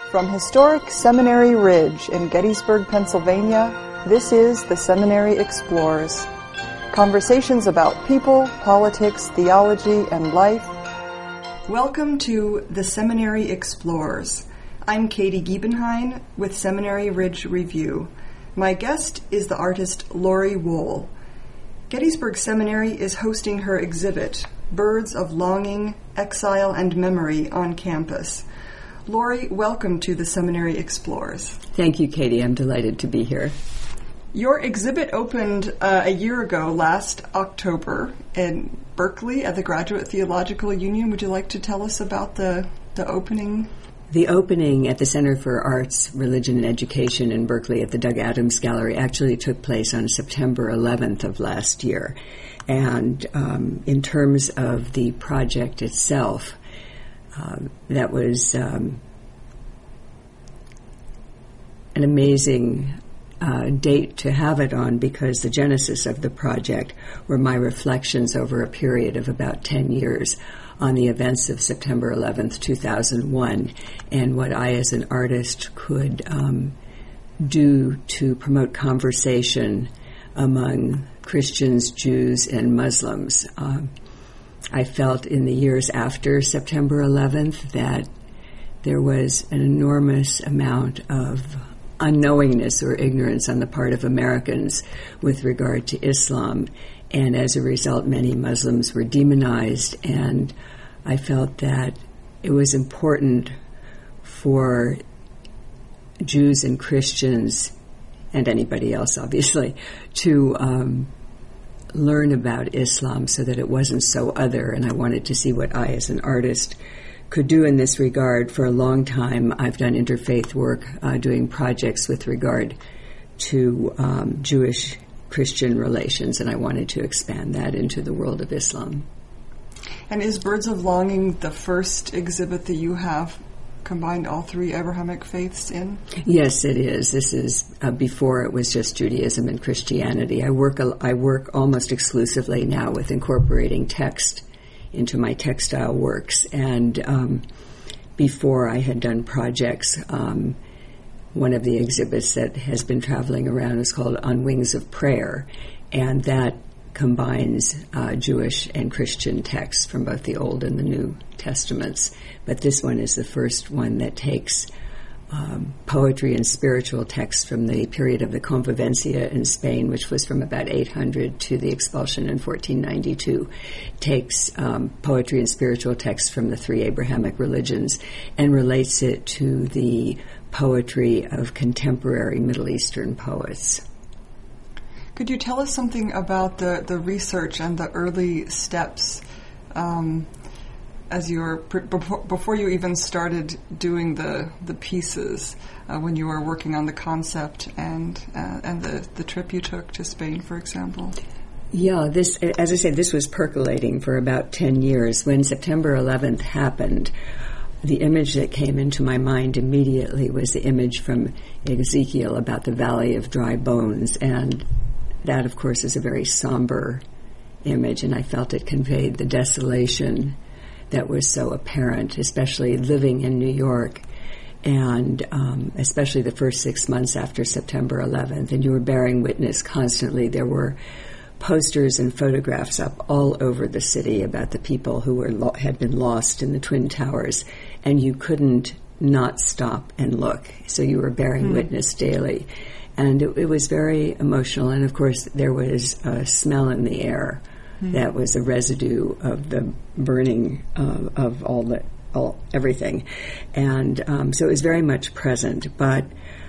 From historic Seminary Ridge in Gettysburg, Pennsylvania, this is The Seminary Explores. Conversations about people, politics, theology, and life. Welcome to The Seminary Explores. I'm Katie Giebenheim with Seminary Ridge Review. My guest is the artist Lori Wohl. Gettysburg Seminary is hosting her exhibit, Birds of Longing, Exile, and Memory, on campus. Lori, welcome to the Seminary Explores. Thank you, Katie. I'm delighted to be here. Your exhibit opened a year ago, last October, in Berkeley at the Graduate Theological Union. Would you like to tell us about the opening? The opening at the Center for Arts, Religion, and Education in Berkeley at the Doug Adams Gallery actually took place on September 11th of last year. And in terms of the project itself, that was an amazing date to have it on, because the genesis of the project were my reflections over a period of about 10 years on the events of September 11th, 2001, and what I as an artist could do to promote conversation among Christians, Jews, and Muslims. I felt in the years after September 11th that there was an enormous amount of unknowingness or ignorance on the part of Americans with regard to Islam, and as a result many Muslims were demonized, and I felt that it was important for Jews and Christians, and anybody else obviously, to learn about Islam so that it wasn't so other, and I wanted to see what I as an artist could do in this regard. For a long time I've done interfaith work, doing projects with regard to Jewish-Christian relations, and I wanted to expand that into the world of Islam. And is Birds of Longing the first exhibit that you have combined all three Abrahamic faiths in? Yes, it is. This is before it was just Judaism and Christianity. I work almost exclusively now with incorporating text into my textile works, and before I had done projects. One of the exhibits that has been traveling around is called On Wings of Prayer, and that combines Jewish and Christian texts from both the Old and the New Testaments. But this one is the first one that takes poetry and spiritual texts from the period of the Convivencia in Spain, which was from about 800 to the expulsion in 1492, takes poetry and spiritual texts from the three Abrahamic religions and relates it to the poetry of contemporary Middle Eastern poets. Could you tell us something about the research and the early steps as you were before you even started doing the pieces, when you were working on the concept and the trip you took to Spain, for example? Yeah, this, as I said, this was percolating for about 10 years. When September 11th happened, the image that came into my mind immediately was the image from Ezekiel about the Valley of Dry Bones, and that, of course, is a very somber image, and I felt it conveyed the desolation that was so apparent, especially living in New York, and especially the first 6 months after September 11th, and you were bearing witness constantly. There were posters and photographs up all over the city about the people who had been lost in the Twin Towers, and you couldn't not stop and look. So you were bearing witness daily. And it was very emotional, and of course there was a smell in the air that was a residue of the burning of everything. And so it was very much present, but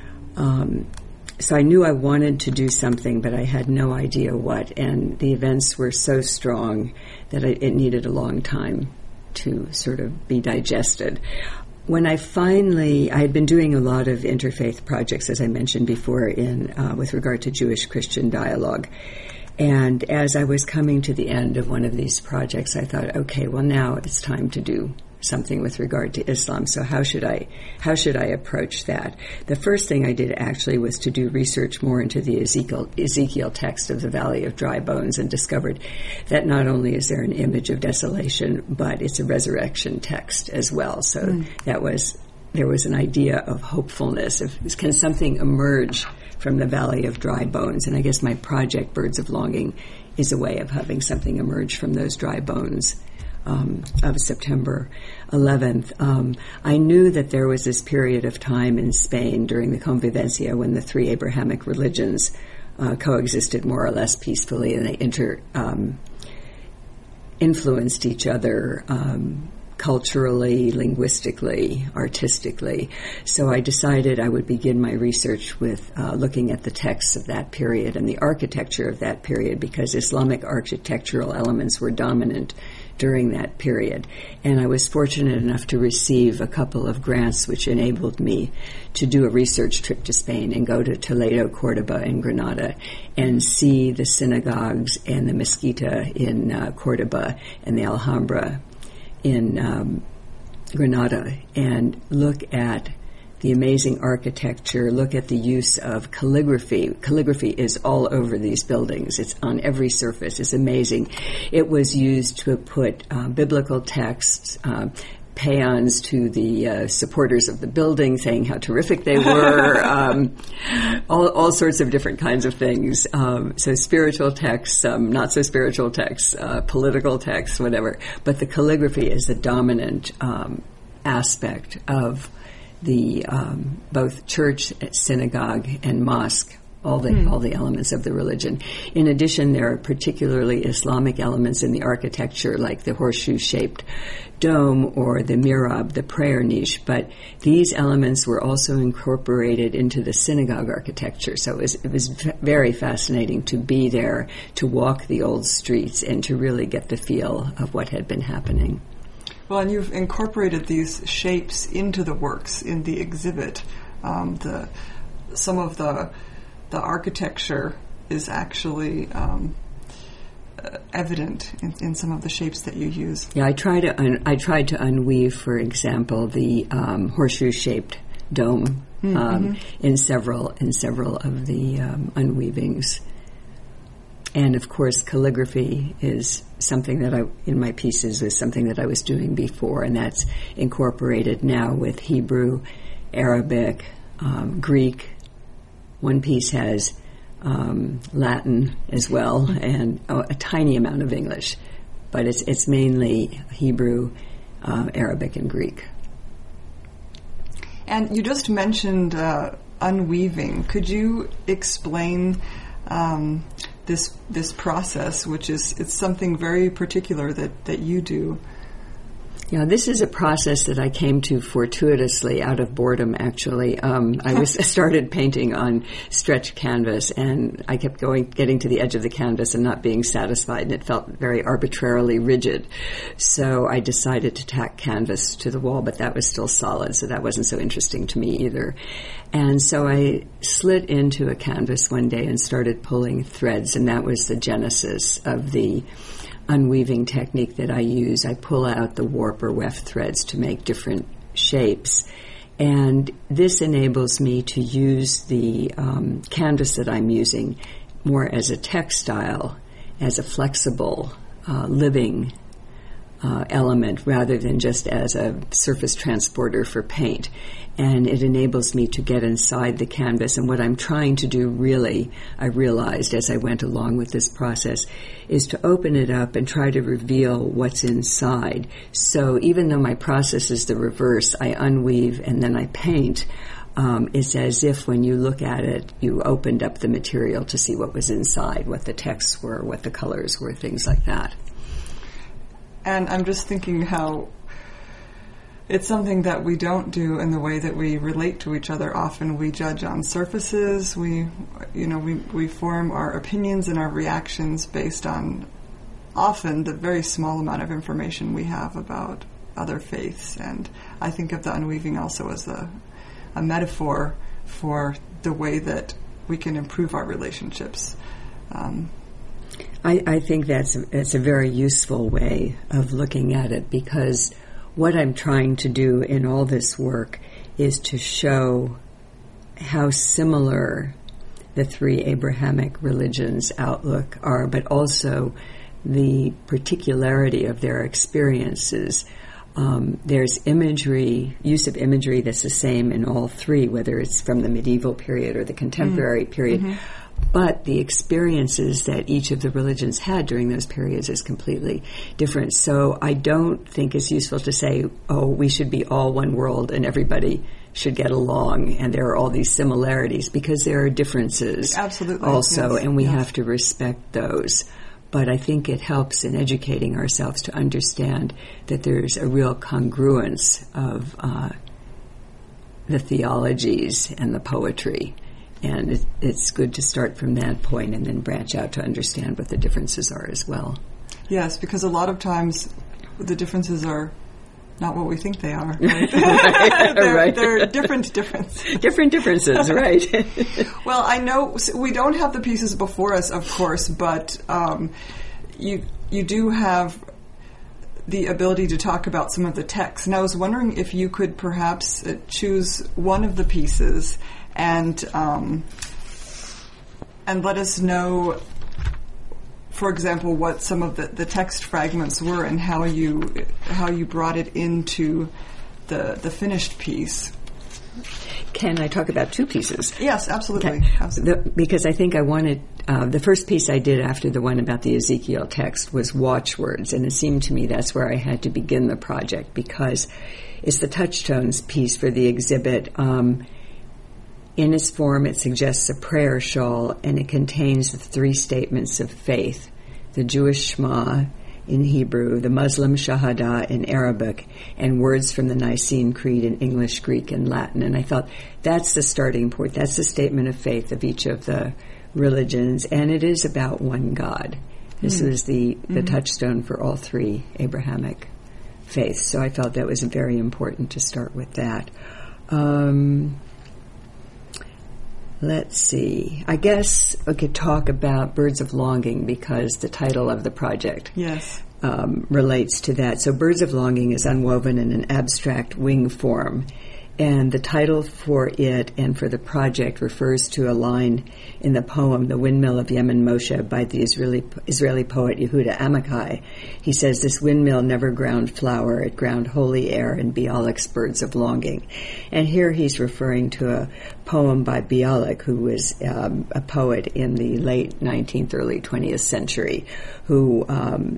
so I knew I wanted to do something, but I had no idea what, and the events were so strong that it needed a long time to sort of be digested. When I had been doing a lot of interfaith projects, as I mentioned before, with regard to Jewish-Christian dialogue. And as I was coming to the end of one of these projects, I thought, okay, well, now it's time to do something with regard to Islam. So how should I approach that? The first thing I did actually was to do research more into the Ezekiel text of the Valley of Dry Bones, and discovered that not only is there an image of desolation, but it's a resurrection text as well. So that was there was an idea of hopefulness, of can something emerge from the Valley of Dry Bones? And I guess my project, Birds of Longing, is a way of having something emerge from those dry bones of September 11th. I knew that there was this period of time in Spain during the Convivencia when the three Abrahamic religions coexisted more or less peacefully, and they influenced each other culturally, linguistically, artistically. So I decided I would begin my research with looking at the texts of that period and the architecture of that period, because Islamic architectural elements were dominant during that period. And I was fortunate enough to receive a couple of grants which enabled me to do a research trip to Spain and go to Toledo, Cordoba, and Granada and see the synagogues and the mezquita in Cordoba and the Alhambra in Granada, and look at the amazing architecture, look at the use of calligraphy. Calligraphy is all over these buildings. It's on every surface. It's amazing. It was used to put biblical texts, paeans to the supporters of the building, saying how terrific they were, all sorts of different kinds of things. So spiritual texts, not so spiritual texts, political texts, whatever. But the calligraphy is the dominant aspect of the both church, synagogue, and mosque. All the elements of the religion. In addition, there are particularly Islamic elements in the architecture, like the horseshoe-shaped dome or the mihrab, the prayer niche. But these elements were also incorporated into the synagogue architecture. So it was very fascinating to be there, to walk the old streets, and to really get the feel of what had been happening. Well, and you've incorporated these shapes into the works in the exhibit. Some of the architecture is actually evident in some of the shapes that you use. Yeah, I tried to unweave, for example, the horseshoe-shaped dome in several of the unweavings. And of course, calligraphy is something that in my pieces is something that I was doing before, and that's incorporated now with Hebrew, Arabic, Greek. One piece has Latin as well, and a tiny amount of English, but it's mainly Hebrew, Arabic, and Greek. And you just mentioned unweaving. Could you explain this process, which it's something very particular that you do? Yeah, this is a process that I came to fortuitously out of boredom, actually. I started painting on stretched canvas, and I kept getting to the edge of the canvas and not being satisfied, and it felt very arbitrarily rigid. So I decided to tack canvas to the wall, but that was still solid, so that wasn't so interesting to me either. And so I slid into a canvas one day and started pulling threads, and that was the genesis of the unweaving technique that I use. I pull out the warp or weft threads to make different shapes, and this enables me to use the canvas that I'm using more as a textile, as a flexible, living element, rather than just as a surface transporter for paint. And it enables me to get inside the canvas. And what I'm trying to do, really, I realized as I went along with this process, is to open it up and try to reveal what's inside. So even though my process is the reverse, I unweave and then I paint, it's as if when you look at it, you opened up the material to see what was inside, what the texts were, what the colors were, things like that. And I'm just thinking how it's something that we don't do in the way that we relate to each other. Often we judge on surfaces. We form our opinions and our reactions based on often the very small amount of information we have about other faiths. And I think of the unweaving also as a metaphor for the way that we can improve our relationships. I think that's a very useful way of looking at it, because what I'm trying to do in all this work is to show how similar the three Abrahamic religions' outlook are, but also the particularity of their experiences. There's imagery, use of imagery that's the same in all three, whether it's from the medieval period or the contemporary period. But the experiences that each of the religions had during those periods is completely different. So I don't think it's useful to say, oh, we should be all one world and everybody should get along and there are all these similarities, because there are differences also, yes. And we have to respect those. But I think it helps in educating ourselves to understand that there's a real congruence of the theologies and the poetry. And it's good to start from that point and then branch out to understand what the differences are as well. Yes, because a lot of times the differences are not what we think they are. Right? They're different differences. Different differences, right. Well, I know we don't have the pieces before us, of course, but you do have the ability to talk about some of the text. And I was wondering if you could perhaps choose one of the pieces and let us know, for example, what some of the text fragments were and how you brought it into the finished piece. Can I talk about two pieces? Yes, absolutely. Okay. Absolutely. Because I think I wanted, the first piece I did after the one about the Ezekiel text was watchwords, and it seemed to me that's where I had to begin the project, because it's the touchstones piece for the exhibit. In its form, it suggests a prayer shawl, and it contains the three statements of faith, the Jewish Shema in Hebrew, the Muslim Shahada in Arabic, and words from the Nicene Creed in English, Greek, and Latin. And I thought that's the starting point. That's the statement of faith of each of the religions, and it is about one God. This was the touchstone for all three Abrahamic faiths. So I felt that was very important to start with that. Let's see. I guess we could talk about Birds of Longing, because the title of the project relates to that. So Birds of Longing is unwoven in an abstract wing form. And the title for it and for the project refers to a line in the poem, The Windmill of Yemen Moshe, by the Israeli poet Yehuda Amichai. He says, this windmill never ground flour, it ground holy air and Bialik's Birds of Longing. And here he's referring to a poem by Bialik, who was a poet in the late 19th, early 20th century, who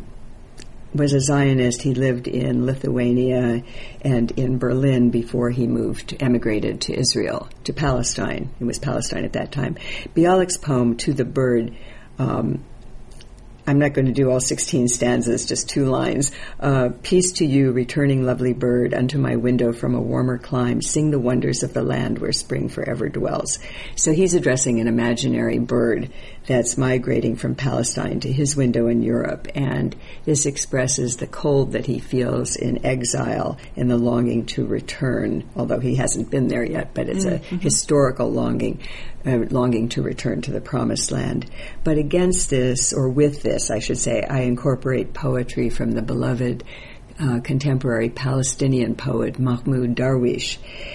was a Zionist. He lived in Lithuania and in Berlin before he emigrated to Israel, to Palestine. It was Palestine at that time. Bialik's poem, To the Bird, I'm not going to do all 16 stanzas, just 2 lines. Peace to you, returning lovely bird, unto my window from a warmer clime, sing the wonders of the land where spring forever dwells. So he's addressing an imaginary bird that's migrating from Palestine to his window in Europe, and this expresses the cold that he feels in exile and the longing to return, although he hasn't been there yet, but it's a historical longing to return to the Promised Land. But against this, or with this, I should say, I incorporate poetry from the beloved contemporary Palestinian poet Mahmoud Darwish,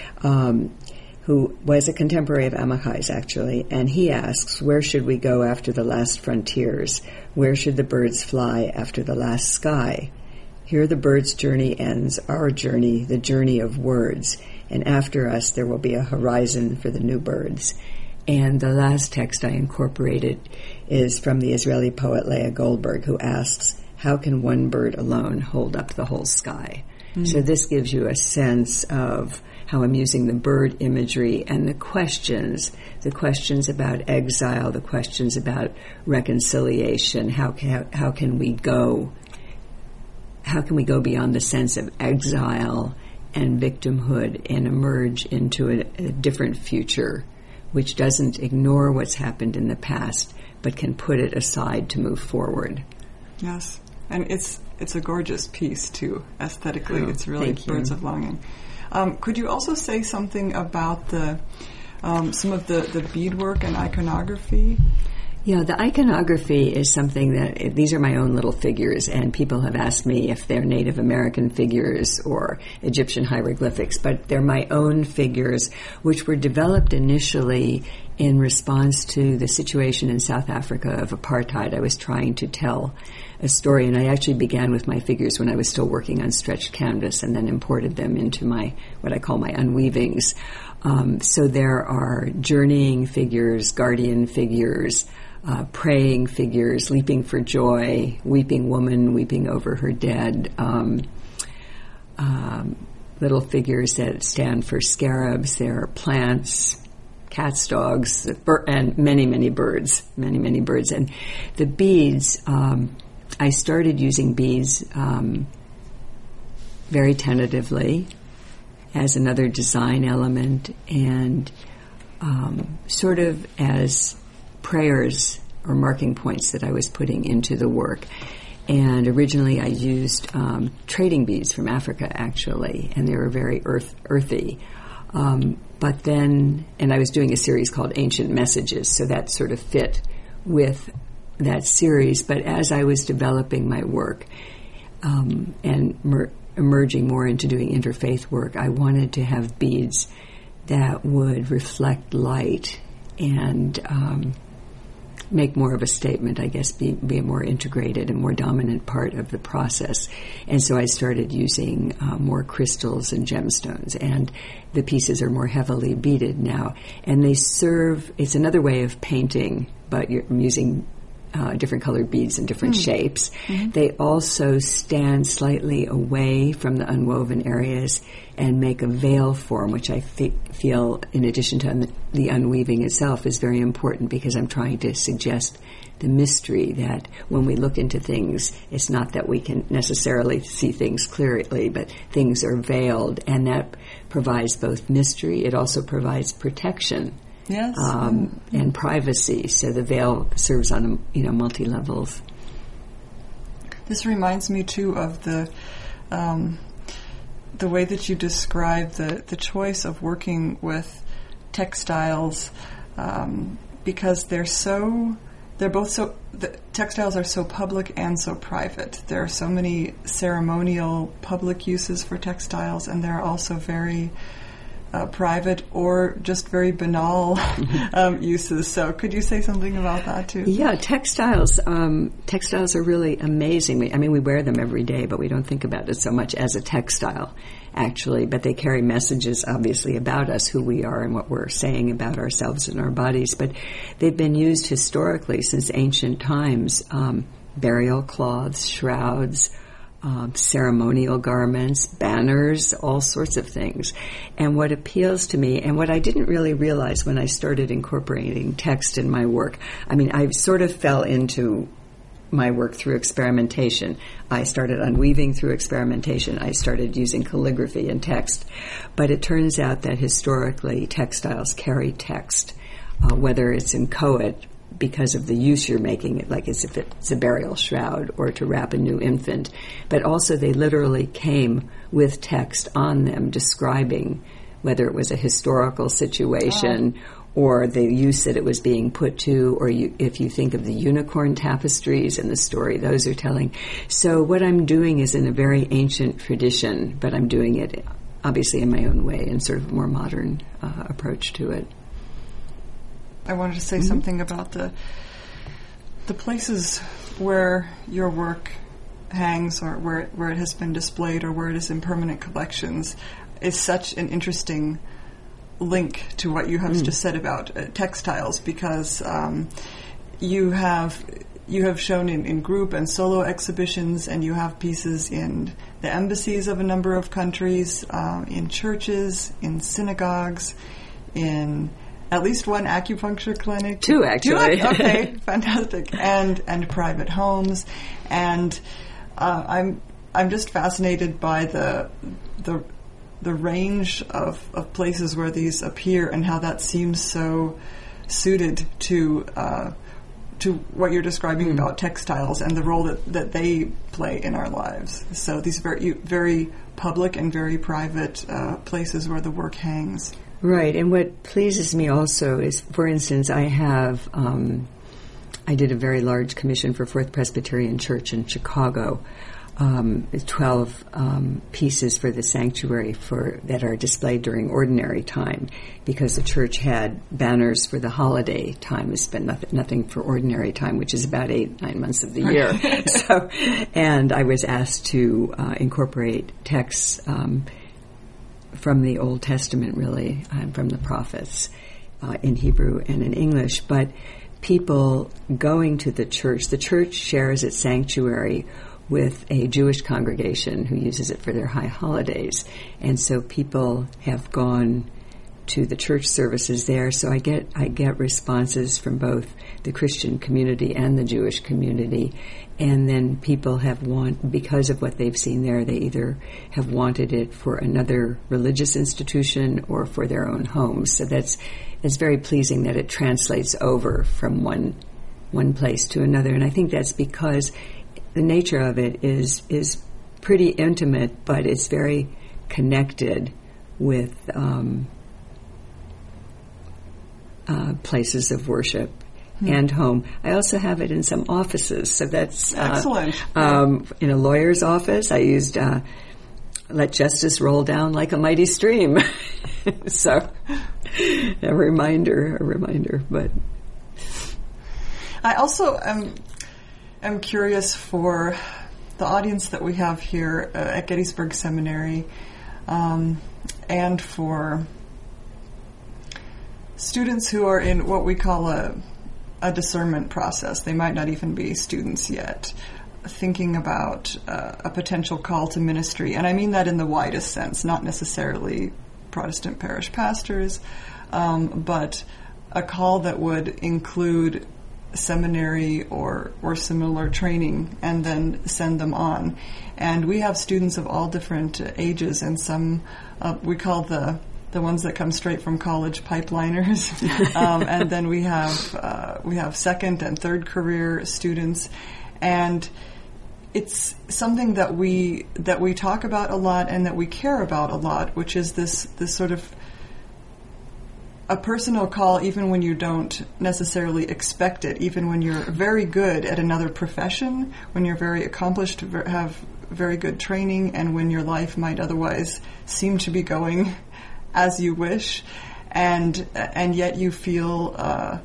who was a contemporary of Amichai's, actually, and he asks, where should we go after the last frontiers? Where should the birds fly after the last sky? Here the bird's journey ends, our journey, the journey of words, and after us there will be a horizon for the new birds. And the last text I incorporated is from the Israeli poet Leah Goldberg, who asks, how can one bird alone hold up the whole sky? So this gives you a sense of how I'm using the bird imagery and the questions about exile, the questions about reconciliation. How can we go beyond the sense of exile and victimhood and emerge into a different future, which doesn't ignore what's happened in the past, but can put it aside to move forward. Yes, and it's a gorgeous piece too, aesthetically. It's really Birds of Longing. Could you also say something about some of the beadwork and iconography? Yeah, the iconography is something that, these are my own little figures, and people have asked me if they're Native American figures or Egyptian hieroglyphics, but they're my own figures, which were developed initially in response to the situation in South Africa of apartheid. I was trying to tell a story, and I actually began with my figures when I was still working on stretched canvas, and then imported them into what I call my unweavings. So there are journeying figures, guardian figures, praying figures, leaping for joy, weeping woman, weeping over her dead, little figures that stand for scarabs. There are plants, cats, dogs, and many, many birds. And the beads, I started using beads very tentatively as another design element, and sort of as prayers or marking points that I was putting into the work. And originally I used trading beads from Africa, actually, and they were very earthy. But then, and I was doing a series called Ancient Messages, so that sort of fit with that series. But as I was developing my work and emerging more into doing interfaith work, I wanted to have beads that would reflect light and make more of a statement, I guess, be a more integrated and more dominant part of the process. And so I started using more crystals and gemstones, and the pieces are more heavily beaded now. And they serve, it's another way of painting, but I'm using different colored beads in different shapes. Mm-hmm. They also stand slightly away from the unwoven areas and make a veil form, which I feel, in addition to the unweaving itself, is very important, because I'm trying to suggest the mystery that when we look into things, it's not that we can necessarily see things clearly, but things are veiled, and that provides both mystery. It also provides protection. Yes, and privacy. So the veil serves on multi levels. This reminds me too of the way that you describe the choice of working with textiles, because the textiles are so public and so private. There are so many ceremonial public uses for textiles, and there are also very private or just very banal uses. So could you say something about that too? Yeah, textiles are really amazing. I mean, we wear them every day, but we don't think about it so much as a textile, actually. But they carry messages, obviously, about us, who we are and what we're saying about ourselves and our bodies. But they've been used historically since ancient times. Burial cloths, shrouds, ceremonial garments, banners, all sorts of things. And what appeals to me, and what I didn't really realize when I started incorporating text in my work, I mean, I sort of fell into my work through experimentation. I started unweaving through experimentation. I started using calligraphy and text. But it turns out that historically textiles carry text, whether it's inchoate, because of the use you're making it, like as if it's a burial shroud or to wrap a new infant. But also they literally came with text on them describing whether it was a historical situation or the use that it was being put to, or if you think of the unicorn tapestries and the story those are telling. So what I'm doing is in a very ancient tradition, but I'm doing it obviously in my own way and sort of a more modern approach to it. I wanted to say something about the places where your work hangs, or where it has been displayed, or where it is in permanent collections, is such an interesting link to what you have just said about textiles, because you have shown in group and solo exhibitions, and you have pieces in the embassies of a number of countries, in churches, in synagogues, in at least one acupuncture clinic. Two, actually. Okay, fantastic. And private homes. And I'm just fascinated by the range of places where these appear, and how that seems so suited to what you're describing about textiles and the role that they play in our lives. So these very, very public and very private places where the work hangs. Right, and what pleases me also is, for instance, I did a very large commission for Fourth Presbyterian Church in Chicago, 12 pieces for the sanctuary that are displayed during ordinary time, because the church had banners for the holiday time, but nothing for ordinary time, which is about 8-9 months of the year. And I was asked to incorporate texts from the Old Testament, really, from the prophets, in Hebrew and in English. But people going to the church shares its sanctuary with a Jewish congregation who uses it for their high holidays. And so people have gone to the church services there. So I get responses from both the Christian community and the Jewish community. And then people because of what they've seen there, they either have wanted it for another religious institution or for their own homes. So it's very pleasing that it translates over from one place to another. And I think that's because the nature of it is pretty intimate, but it's very connected with places of worship and home. I also have it in some offices, so that's excellent. In a lawyer's office, I used "Let justice roll down like a mighty stream." So a reminder. But I also I'm curious for the audience that we have here at Gettysburg Seminary, and for students who are in what we call a discernment process. They might not even be students yet, thinking about a potential call to ministry. And I mean that in the widest sense, not necessarily Protestant parish pastors, but a call that would include seminary or similar training and then send them on. And we have students of all different ages, and some we call the ones that come straight from college pipeliners. And then we have second and third career students, and it's something that we talk about a lot and that we care about a lot, which is this sort of a personal call, even when you don't necessarily expect it, even when you're very good at another profession, when you're very accomplished, have very good training, and when your life might otherwise seem to be going as you wish, and yet you feel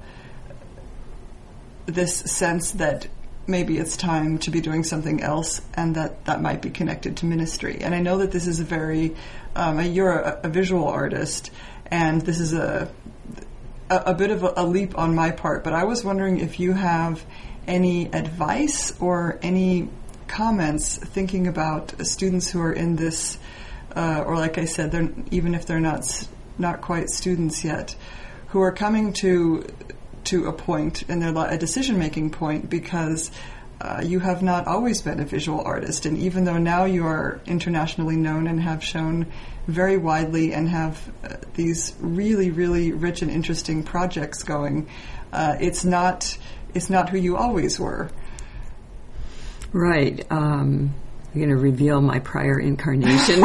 this sense that maybe it's time to be doing something else, and that might be connected to ministry. And I know that this is you're a visual artist, and this is a bit of a leap on my part, but I was wondering if you have any advice or any comments thinking about students who are in this, or like I said, even if they're not quite students yet, who are coming to a point in their a decision-making point, because you have not always been a visual artist, and even though now you are internationally known and have shown very widely and have these really, really rich and interesting projects going, it's not who you always were. Right. I'm going to reveal my prior incarnation.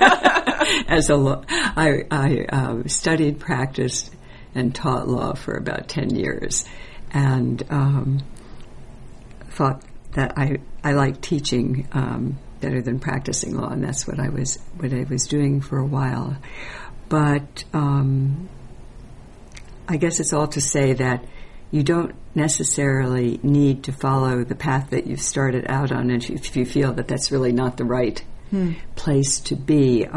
I studied, practiced, and taught law for about 10 years, and thought that I liked teaching better than practicing law, and that's what I was doing for a while. But I guess it's all to say that you don't necessarily need to follow the path that you've started out on if you feel that that's really not the right place to be.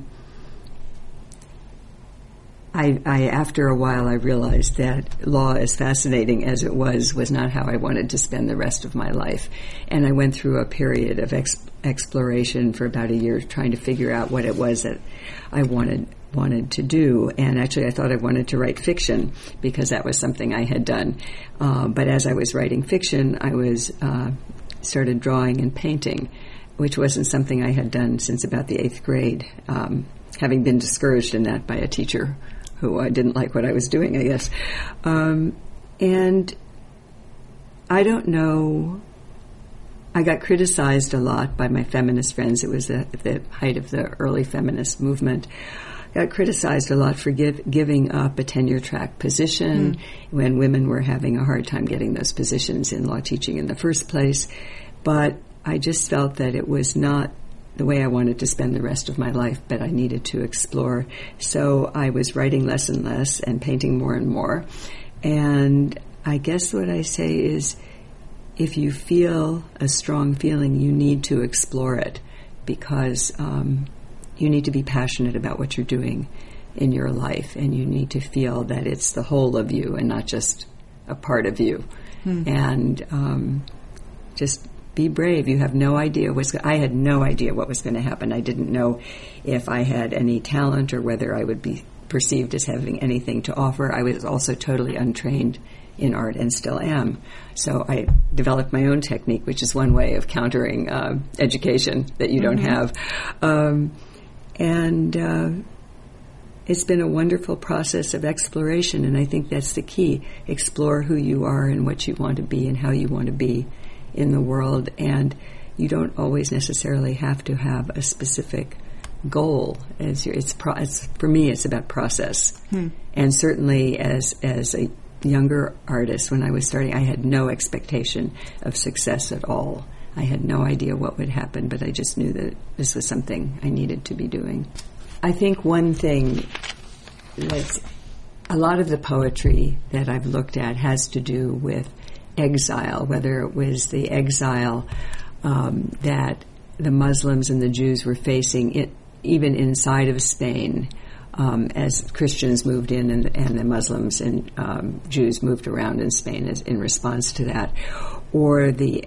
After a while, I realized that law, as fascinating as it was not how I wanted to spend the rest of my life. And I went through a period of exploration for about a year, trying to figure out what it was that I wanted to do. And actually, I thought I wanted to write fiction, because that was something I had done. But as I was writing fiction, I started drawing and painting, which wasn't something I had done since about the 8th grade, having been discouraged in that by a teacher who didn't like what I was doing, I guess. And I don't know, I got criticized a lot by my feminist friends. It was at the height of the early feminist movement. I got criticized a lot for giving up a tenure-track position when women were having a hard time getting those positions in law teaching in the first place. But I just felt that it was not the way I wanted to spend the rest of my life, but I needed to explore. So I was writing less and less and painting more and more. And I guess what I say is, if you feel a strong feeling, you need to explore it, because you need to be passionate about what you're doing in your life, and you need to feel that it's the whole of you and not just a part of you. And just be brave. You have no idea I had no idea what was going to happen. I didn't know if I had any talent or whether I would be perceived as having anything to offer. I was also totally untrained in art and still am. So I developed my own technique, which is one way of countering education that you don't have. It's been a wonderful process of exploration, and I think that's the key. Explore who you are and what you want to be and how you want to be in the world. And you don't always necessarily have to have a specific goal. For me, it's about process. And certainly as a younger artist, when I was starting, I had no expectation of success at all. I had no idea what would happen, but I just knew that this was something I needed to be doing. I think one thing that's a lot of the poetry that I've looked at has to do with exile, whether it was the exile that the Muslims and the Jews were facing, even inside of Spain, as Christians moved in and the Muslims and Jews moved around in Spain in response to that, or the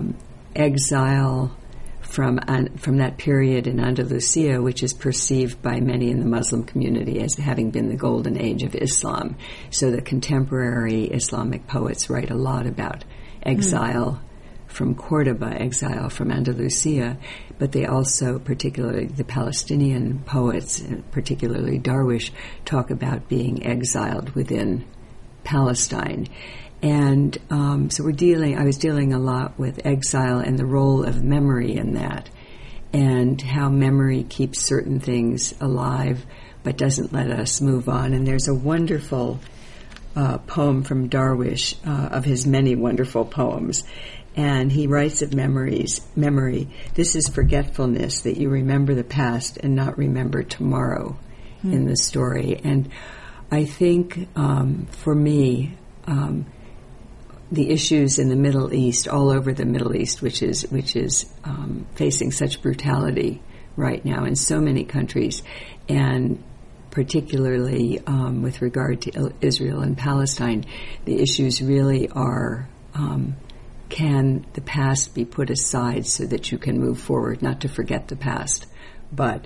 exile from that period in Andalusia, which is perceived by many in the Muslim community as having been the golden age of Islam. So the contemporary Islamic poets write a lot about exile from Cordoba, exile from Andalusia, but they also, particularly the Palestinian poets, particularly Darwish, talk about being exiled within Palestine. And so I was dealing a lot with exile and the role of memory in that, and how memory keeps certain things alive but doesn't let us move on. And there's a wonderful poem from Darwish, of his many wonderful poems, and he writes of memory. This is forgetfulness, that you remember the past and not remember tomorrow in the story. And I think for me, the issues in the Middle East, all over the Middle East, which is facing such brutality right now in so many countries, and particularly with regard to Israel and Palestine, the issues really are, can the past be put aside so that you can move forward, not to forget the past, but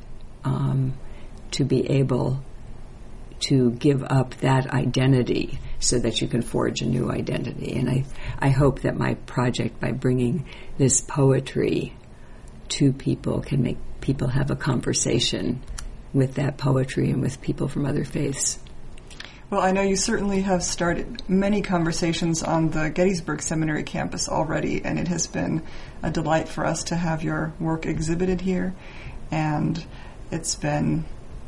to be able to give up that identity so that you can forge a new identity. And I hope that my project, by bringing this poetry to people, can make people have a conversation with that poetry and with people from other faiths. Well, I know you certainly have started many conversations on the Gettysburg Seminary campus already, and it has been a delight for us to have your work exhibited here. And it's been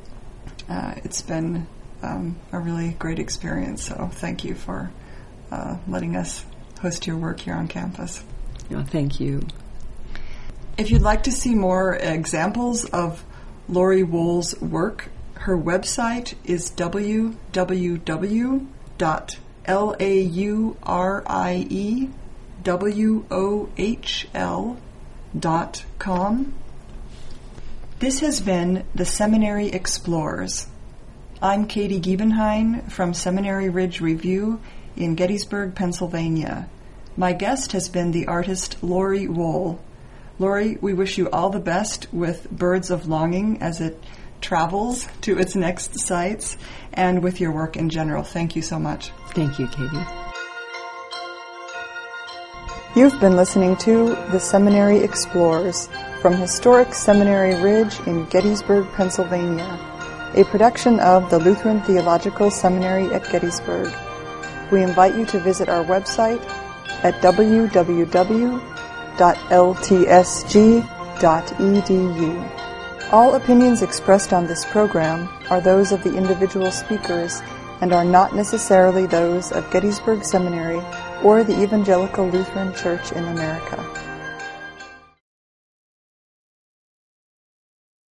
a really great experience. So thank you for letting us host your work here on campus. Oh, thank you. If you'd like to see more examples of Lori Wohl's work, her website is www.lauriewohl.com. This has been the Seminary Explores. I'm Katie Giebenheim from Seminary Ridge Review in Gettysburg, Pennsylvania. My guest has been the artist Lori Wohl. Lori, we wish you all the best with Birds of Longing as it travels to its next sites, and with your work in general. Thank you so much. Thank you, Katie. You've been listening to The Seminary Explores from historic Seminary Ridge in Gettysburg, Pennsylvania, a production of the Lutheran Theological Seminary at Gettysburg. We invite you to visit our website at www.ltsg.edu. All opinions expressed on this program are those of the individual speakers and are not necessarily those of Gettysburg Seminary or the Evangelical Lutheran Church in America.